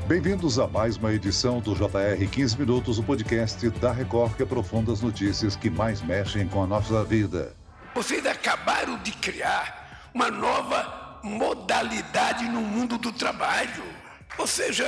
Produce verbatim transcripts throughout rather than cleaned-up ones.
Bem-vindos a mais uma edição do J R quinze Minutos, o podcast da Record que aprofunda as notícias que mais mexem com a nossa vida. Vocês acabaram de criar uma nova modalidade no mundo do trabalho. Ou seja,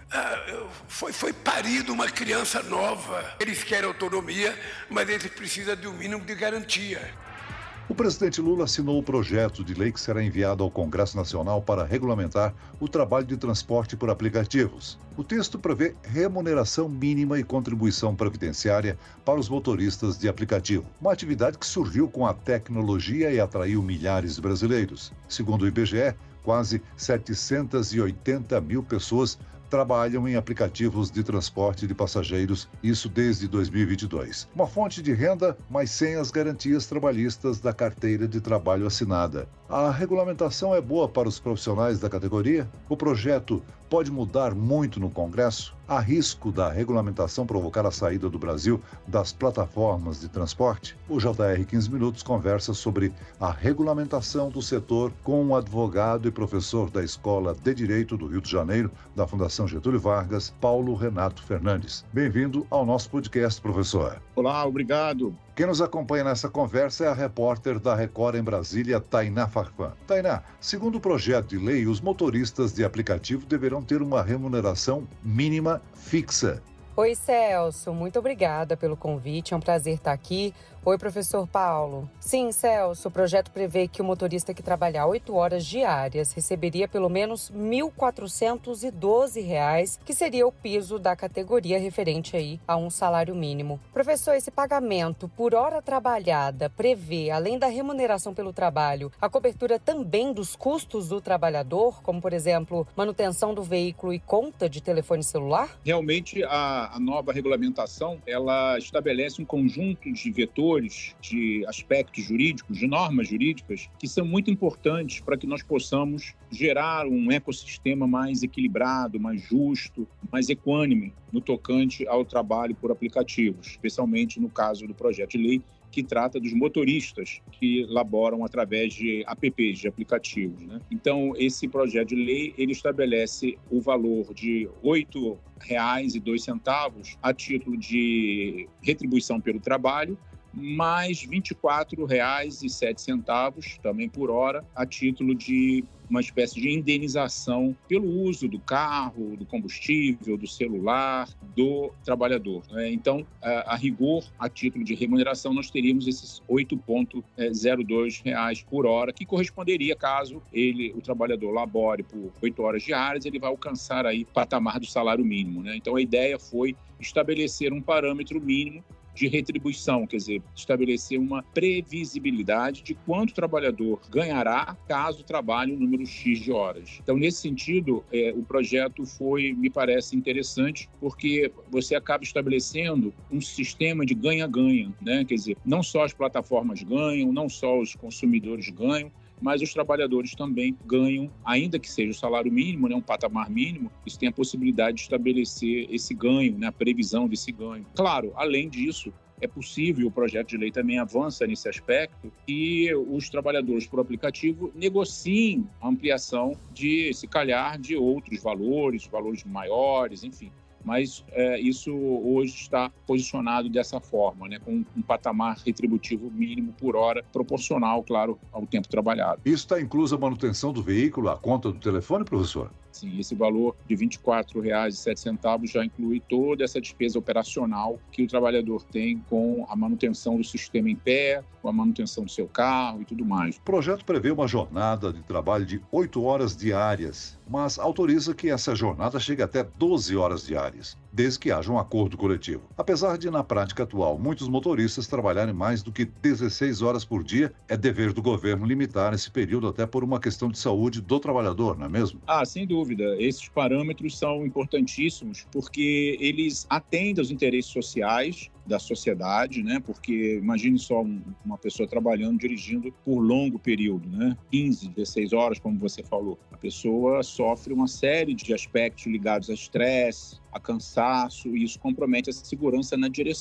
foi, foi parido uma criança nova. Eles querem autonomia, mas eles precisam de um mínimo de garantia. O presidente Lula assinou o projeto de lei que será enviado ao Congresso Nacional para regulamentar o trabalho de transporte por aplicativos. O texto prevê remuneração mínima e contribuição previdenciária para os motoristas de aplicativo, uma atividade que surgiu com a tecnologia e atraiu milhares de brasileiros. Segundo o I B G E, quase setecentas e oitenta mil pessoas trabalham em aplicativos de transporte de passageiros, isso desde dois mil e vinte e dois. Uma fonte de renda, mas sem as garantias trabalhistas da carteira de trabalho assinada. A regulamentação é boa para os profissionais da categoria? O projeto pode mudar muito no Congresso? Há risco da regulamentação provocar a saída do Brasil das plataformas de transporte? O J R quinze Minutos conversa sobre a regulamentação do setor com um advogado e professor da Escola de Direito do Rio de Janeiro, da Fundação Getúlio Vargas, Paulo Renato Fernandes. Bem-vindo ao nosso podcast, professor. Olá, obrigado. Quem nos acompanha nessa conversa é a repórter da Record em Brasília, Tainá Farfan. Tainá, segundo o projeto de lei, os motoristas de aplicativo deverão ter uma remuneração mínima fixa. Oi, Celso. Muito obrigada pelo convite. É um prazer estar aqui. Oi, professor Paulo. Sim, Celso, o projeto prevê que o motorista que trabalhar oito horas diárias receberia pelo menos mil quatrocentos e doze reais, que seria o piso da categoria referente aí a um salário mínimo. Professor, esse pagamento por hora trabalhada prevê, além da remuneração pelo trabalho, a cobertura também dos custos do trabalhador, como, por exemplo, manutenção do veículo e conta de telefone celular? Realmente, a, a nova regulamentação, ela estabelece um conjunto de vetores, de aspectos jurídicos, de normas jurídicas, que são muito importantes para que nós possamos gerar um ecossistema mais equilibrado, mais justo, mais equânime no tocante ao trabalho por aplicativos, especialmente no caso do projeto de lei que trata dos motoristas que laboram através de apps, de aplicativos, né? Então, esse projeto de lei, ele estabelece o valor de oito reais e dois centavos a título de retribuição pelo trabalho, mais vinte e quatro reais e sete centavos, também por hora, a título de uma espécie de indenização pelo uso do carro, do combustível, do celular, do trabalhador. Então, a rigor, a título de remuneração, nós teríamos esses oito vírgula zero dois reais por hora, que corresponderia, caso ele, o trabalhador labore por oito horas diárias, ele vai alcançar aí o patamar do salário mínimo, né? Então, a ideia foi estabelecer um parâmetro mínimo de retribuição, quer dizer, estabelecer uma previsibilidade de quanto o trabalhador ganhará caso trabalhe um número X de horas. Então, nesse sentido, é, o projeto foi, me parece interessante, porque você acaba estabelecendo um sistema de ganha-ganha, né? Quer dizer, não só as plataformas ganham, não só os consumidores ganham, mas os trabalhadores também ganham, ainda que seja o salário mínimo, né, um patamar mínimo, isso tem a possibilidade de estabelecer esse ganho, né, a previsão desse ganho. Claro, além disso, é possível, o projeto de lei também avança nesse aspecto, que os trabalhadores por aplicativo negociem a ampliação de, se calhar, de outros valores, valores maiores, enfim. Mas é, isso hoje está posicionado dessa forma, né, com um patamar retributivo mínimo por hora, proporcional, claro, ao tempo trabalhado. Isso está incluso a manutenção do veículo, a conta do telefone, professor? Sim, esse valor de vinte e quatro reais e sete centavos já inclui toda essa despesa operacional que o trabalhador tem com a manutenção do sistema em pé, com a manutenção do seu carro e tudo mais. O projeto prevê uma jornada de trabalho de oito horas diárias, mas autoriza que essa jornada chegue até doze horas diárias, desde que haja um acordo coletivo. Apesar de, na prática atual, muitos motoristas trabalharem mais do que dezesseis horas por dia, é dever do governo limitar esse período até por uma questão de saúde do trabalhador, não é mesmo? Ah, sem dúvida. Esses parâmetros são importantíssimos porque eles atendem aos interesses sociais da sociedade, né? Porque imagine só um, uma pessoa trabalhando, dirigindo por longo período, né? quinze, dezesseis horas, como você falou. A pessoa sofre uma série de aspectos ligados a estresse, a cansaço, e isso compromete a segurança na direção.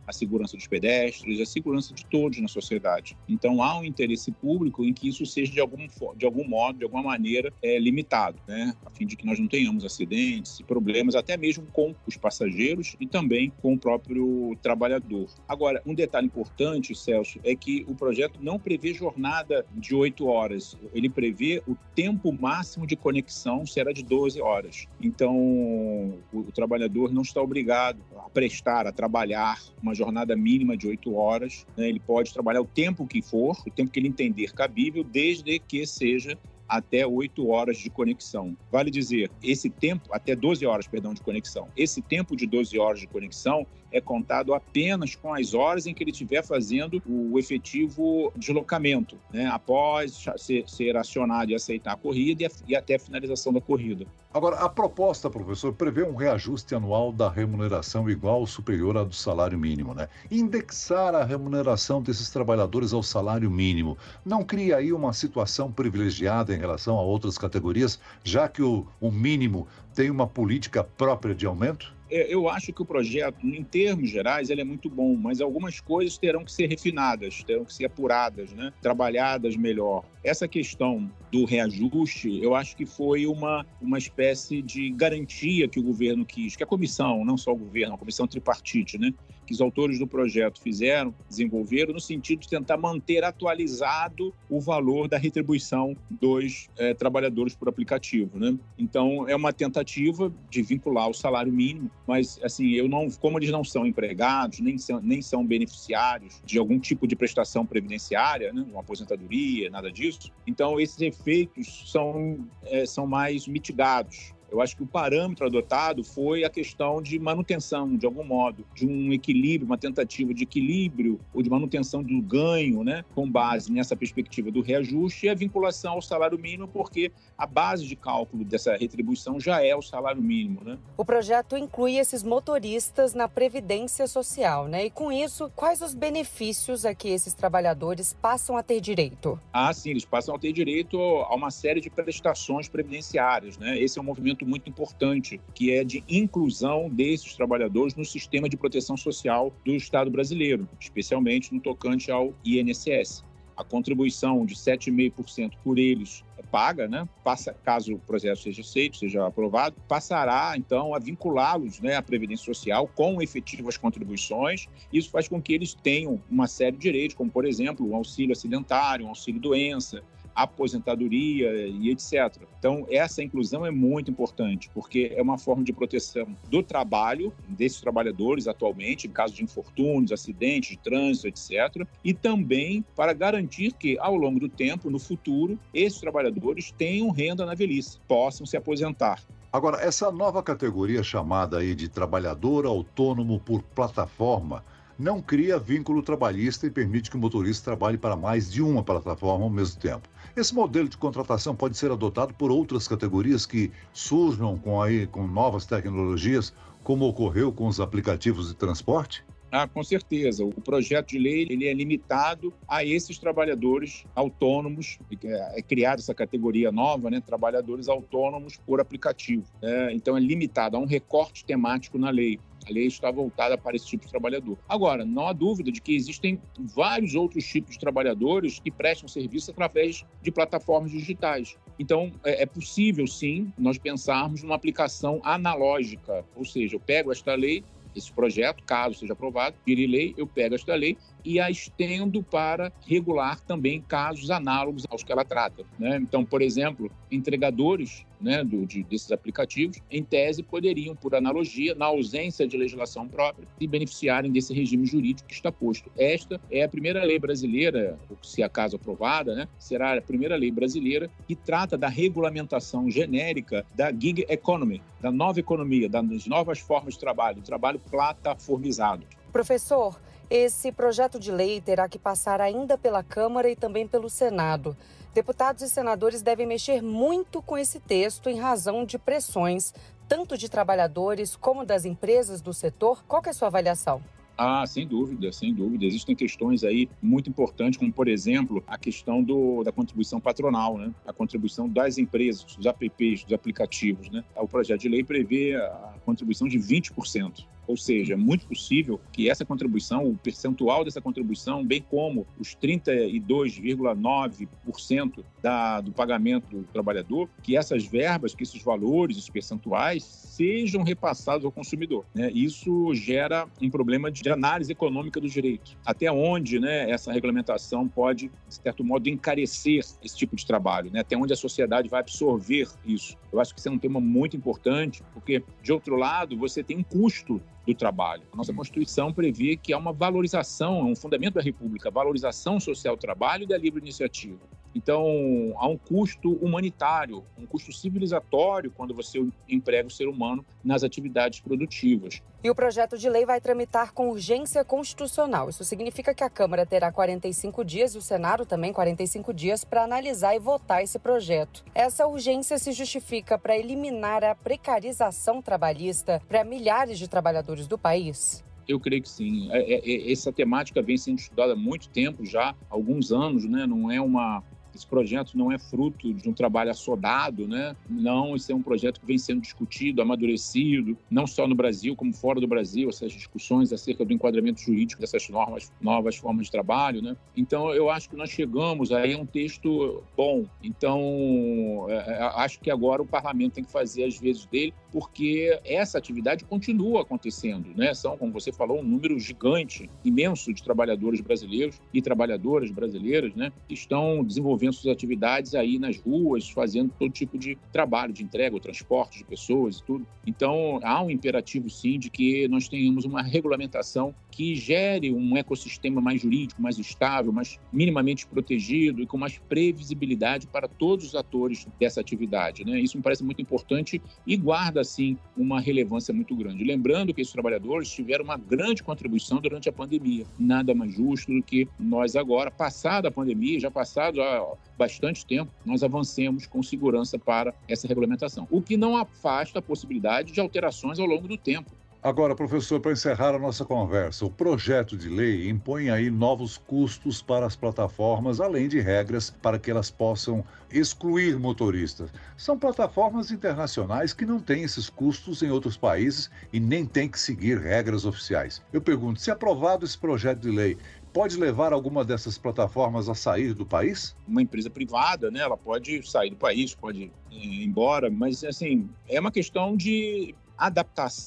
a segurança dos pedestres, a segurança de todos na sociedade. Então, há um interesse público em que isso seja de algum, de algum modo, de alguma maneira, é, limitado, né? A fim de que nós não tenhamos acidentes e problemas, até mesmo com os passageiros e também com o próprio trabalhador. Agora, um detalhe importante, Celso, é que o projeto não prevê jornada de oito horas. Ele prevê o tempo máximo de conexão será de doze horas. Então, o, o trabalhador não está obrigado a prestar, a trabalhar uma jornada mínima de oito horas, né? Ele pode trabalhar o tempo que for, o tempo que ele entender cabível, desde que seja até oito horas de conexão. Vale dizer, esse tempo, até doze horas, perdão, de conexão. Esse tempo de doze horas de conexão é contado apenas com as horas em que ele estiver fazendo o efetivo deslocamento, né? Após ser, ser acionado e aceitar a corrida e, a, e até a finalização da corrida. Agora, a proposta, professor, prevê um reajuste anual da remuneração igual ou superior à do salário mínimo, né? Indexar a remuneração desses trabalhadores ao salário mínimo não cria aí uma situação privilegiada em relação a outras categorias, já que o, o mínimo tem uma política própria de aumento? Eu acho que o projeto, em termos gerais, ele é muito bom, mas algumas coisas terão que ser refinadas, terão que ser apuradas, né? Trabalhadas melhor. Essa questão do reajuste, eu acho que foi uma, uma espécie de garantia que o governo quis, que a comissão, não só o governo, a comissão tripartite, né? Que os autores do projeto fizeram, desenvolveram, no sentido de tentar manter atualizado o valor da retribuição dos é, trabalhadores por aplicativo, né? Então, é uma tentativa de vincular o salário mínimo, mas, assim, eu não, como eles não são empregados, nem são, nem são beneficiários de algum tipo de prestação previdenciária, né? Uma aposentadoria, nada disso, então esses efeitos são, é, são mais mitigados. Eu acho que o parâmetro adotado foi a questão de manutenção, de algum modo, de um equilíbrio, uma tentativa de equilíbrio ou de manutenção do ganho, né, com base nessa perspectiva do reajuste e a vinculação ao salário mínimo, porque a base de cálculo dessa retribuição já é o salário mínimo, né? O projeto inclui esses motoristas na Previdência Social, né? E com isso, quais os benefícios a que esses trabalhadores passam a ter direito? Ah, sim, eles passam a ter direito a uma série de prestações previdenciárias, né? Esse é um movimento muito importante, que é de inclusão desses trabalhadores no sistema de proteção social do Estado brasileiro, especialmente no tocante ao I N S S. A contribuição de sete vírgula cinco por cento por eles é paga, né? Passa, caso o projeto seja aceito, seja aprovado, passará, então, a vinculá-los, né, à Previdência Social com efetivas contribuições. Isso faz com que eles tenham uma série de direitos, como, por exemplo, o auxílio acidentário, o auxílio doença, aposentadoria e etcétera. Então, essa inclusão é muito importante, porque é uma forma de proteção do trabalho desses trabalhadores atualmente, em caso de infortúnios, acidentes de trânsito, etcétera, e também para garantir que, ao longo do tempo, no futuro, esses trabalhadores tenham renda na velhice, possam se aposentar. Agora, essa nova categoria chamada aí de trabalhador autônomo por plataforma não cria vínculo trabalhista e permite que o motorista trabalhe para mais de uma plataforma ao mesmo tempo. Esse modelo de contratação pode ser adotado por outras categorias que surjam com, aí, com novas tecnologias, como ocorreu com os aplicativos de transporte? Ah, com certeza. O projeto de lei ele é limitado a esses trabalhadores autônomos, é criada essa categoria nova, né? Trabalhadores autônomos por aplicativo. É, então, é limitado a um recorte temático na lei. A lei está voltada para esse tipo de trabalhador. Agora, não há dúvida de que existem vários outros tipos de trabalhadores que prestam serviço através de plataformas digitais. Então, é possível, sim, nós pensarmos numa aplicação analógica. Ou seja, eu pego esta lei, esse projeto, caso seja aprovado, vire lei, eu pego esta lei e a estendo para regular também casos análogos aos que ela trata, né? Então, por exemplo, entregadores, né, do, de, desses aplicativos, em tese, poderiam, por analogia, na ausência de legislação própria, se beneficiarem desse regime jurídico que está posto. Esta é a primeira lei brasileira, se acaso aprovada, né, será a primeira lei brasileira que trata da regulamentação genérica da gig economy, da nova economia, das novas formas de trabalho, do trabalho plataformizado. Professor, esse projeto de lei terá que passar ainda pela Câmara e também pelo Senado. Deputados e senadores devem mexer muito com esse texto em razão de pressões, tanto de trabalhadores como das empresas do setor. Qual que é a sua avaliação? Ah, sem dúvida, sem dúvida. Existem questões aí muito importantes, como, por exemplo, a questão do, da contribuição patronal, né? A contribuição das empresas, dos apps, dos aplicativos, né? O projeto de lei prevê a contribuição de vinte por cento. Ou seja, é muito possível que essa contribuição, o percentual dessa contribuição, bem como os trinta e dois vírgula nove por cento da, do pagamento do trabalhador, que essas verbas, que esses valores, esses percentuais, sejam repassados ao consumidor, né? Isso gera um problema de análise econômica dos direitos. Até onde, né, essa regulamentação pode, de certo modo, encarecer esse tipo de trabalho, né? Até onde a sociedade vai absorver isso. Eu acho que isso é um tema muito importante, porque, de outro lado, você tem um custo do trabalho. A nossa Constituição prevê que há uma valorização, é um fundamento da República, a valorização social do trabalho e da livre iniciativa. Então, há um custo humanitário, um custo civilizatório quando você emprega o ser humano nas atividades produtivas. E o projeto de lei vai tramitar com urgência constitucional. Isso significa que a Câmara terá quarenta e cinco dias e o Senado também quarenta e cinco dias para analisar e votar esse projeto. Essa urgência se justifica para eliminar a precarização trabalhista para milhares de trabalhadores do país? Eu creio que sim. Essa temática vem sendo estudada há muito tempo já, há alguns anos, né? Não é uma... Esse projeto não é fruto de um trabalho assodado, né? Não, esse é um projeto que vem sendo discutido, amadurecido, não só no Brasil, como fora do Brasil, essas discussões acerca do enquadramento jurídico dessas normas, novas formas de trabalho, né? Então, eu acho que nós chegamos aí a um texto bom. Então, acho que agora o parlamento tem que fazer as vezes dele, porque essa atividade continua acontecendo, né? São, como você falou, um número gigante, imenso de trabalhadores brasileiros e trabalhadoras brasileiras, né? Que estão desenvolvendo suas atividades aí nas ruas, fazendo todo tipo de trabalho, de entrega, o transporte de pessoas e tudo. Então, há um imperativo, sim, de que nós tenhamos uma regulamentação que gere um ecossistema mais jurídico, mais estável, mais minimamente protegido e com mais previsibilidade para todos os atores dessa atividade, né? Isso me parece muito importante e guarda, assim, uma relevância muito grande. Lembrando que esses trabalhadores tiveram uma grande contribuição durante a pandemia. Nada mais justo do que nós agora, passada a pandemia, já passado a bastante tempo, nós avancemos com segurança para essa regulamentação, o que não afasta a possibilidade de alterações ao longo do tempo. Agora, professor, para encerrar a nossa conversa, o projeto de lei impõe aí novos custos para as plataformas, além de regras para que elas possam excluir motoristas. São plataformas internacionais que não têm esses custos em outros países e nem têm que seguir regras oficiais. Eu pergunto, se aprovado esse projeto de lei, pode levar alguma dessas plataformas a sair do país? Uma empresa privada, né, ela pode sair do país, pode ir embora, mas, assim, é uma questão de adaptação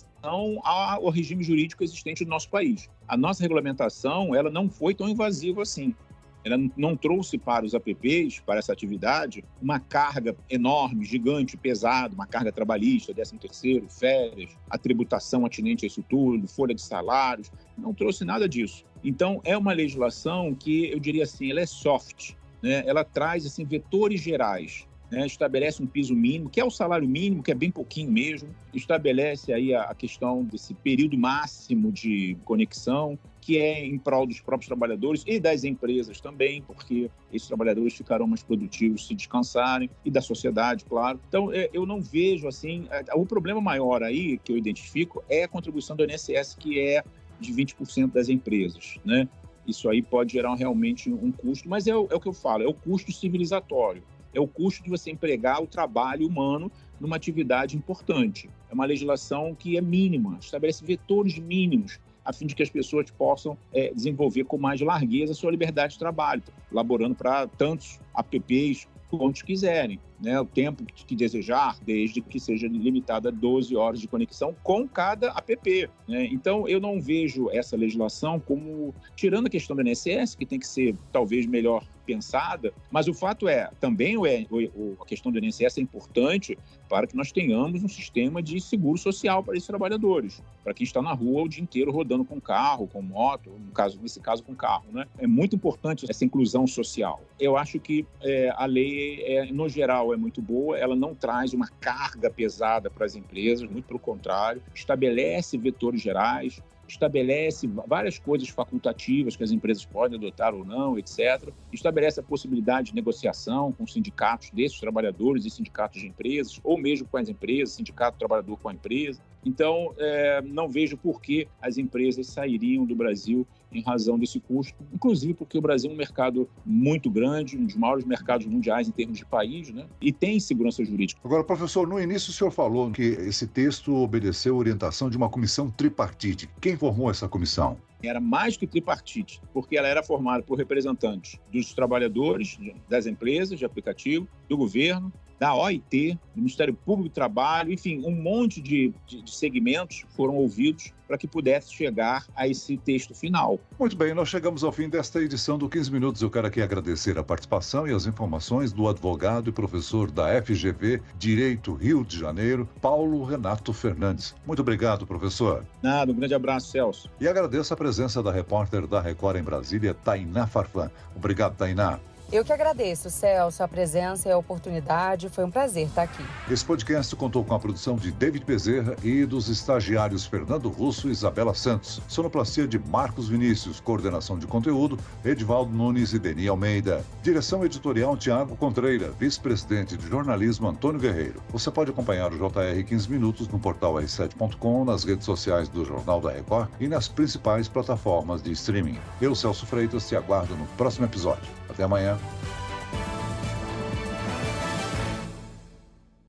ao regime jurídico existente do nosso país. A nossa regulamentação, ela não foi tão invasiva assim. Ela não trouxe para os A P Ps, para essa atividade, uma carga enorme, gigante, pesada, uma carga trabalhista, décimo terceiro, férias, a tributação atinente a isso tudo, folha de salários, não trouxe nada disso. Então, é uma legislação que, eu diria assim, ela é soft, né? Ela traz, assim, vetores gerais. Né, estabelece um piso mínimo, que é o salário mínimo, que é bem pouquinho mesmo, estabelece aí a, a questão desse período máximo de conexão, que é em prol dos próprios trabalhadores e das empresas também, porque esses trabalhadores ficarão mais produtivos se descansarem, e da sociedade, claro. Então, eu não vejo, assim, o problema maior aí, que eu identifico, é a contribuição do I N S S, que é de vinte por cento das empresas, né? Isso aí pode gerar realmente um custo, mas é o, é o que eu falo, é o custo civilizatório. É o custo de você empregar o trabalho humano numa atividade importante. É uma legislação que é mínima, estabelece vetores mínimos, a fim de que as pessoas possam é, desenvolver com mais largueza a sua liberdade de trabalho, elaborando para tantos A P Ps quantos quiserem, né? O tempo que desejar, desde que seja limitado a doze horas de conexão com cada A P P, né? Então, eu não vejo essa legislação como, tirando a questão do I N S S, que tem que ser talvez melhor pensada, mas o fato é, também o, o, a questão do I N S S é importante para que nós tenhamos um sistema de seguro social para esses trabalhadores, para quem está na rua o dia inteiro rodando com carro, com moto, no caso, nesse caso com carro, né? É muito importante essa inclusão social. Eu acho que é, a lei, é, no geral, é muito boa, ela não traz uma carga pesada para as empresas, muito pelo contrário, estabelece vetores gerais, estabelece várias coisas facultativas que as empresas podem adotar ou não, etcétera. Estabelece a possibilidade de negociação com sindicatos desses trabalhadores e sindicatos de empresas, ou mesmo com as empresas, sindicato trabalhador com a empresa. Então, é, não vejo por que as empresas sairiam do Brasil em razão desse custo, inclusive porque o Brasil é um mercado muito grande, um dos maiores mercados mundiais em termos de país, né? E tem segurança jurídica. Agora, professor, no início o senhor falou que esse texto obedeceu a orientação de uma comissão tripartite. Quem formou essa comissão? Era mais que tripartite, porque ela era formada por representantes dos trabalhadores, das empresas de aplicativo, do governo, da O I T, do Ministério Público do Trabalho, enfim, um monte de, de, de segmentos foram ouvidos para que pudesse chegar a esse texto final. Muito bem, nós chegamos ao fim desta edição do quinze Minutos. Eu quero aqui agradecer a participação e as informações do advogado e professor da F G V Direito Rio de Janeiro, Paulo Renato Fernandes. Muito obrigado, professor. Nada, um grande abraço, Celso. E agradeço a presença da repórter da Record em Brasília, Tainá Farfan. Obrigado, Tainá. Eu que agradeço, Celso, a presença e a oportunidade. Foi um prazer estar aqui. Esse podcast contou com a produção de David Bezerra e dos estagiários Fernando Russo e Isabela Santos. Sonoplastia de Marcos Vinícius. Coordenação de conteúdo, Edivaldo Nunes e Deni Almeida. Direção editorial, Tiago Contreira. Vice-presidente de jornalismo, Antônio Guerreiro. Você pode acompanhar o J R quinze Minutos no portal r sete ponto com, nas redes sociais do Jornal da Record e nas principais plataformas de streaming. Eu, Celso Freitas, te aguardo no próximo episódio. Até amanhã.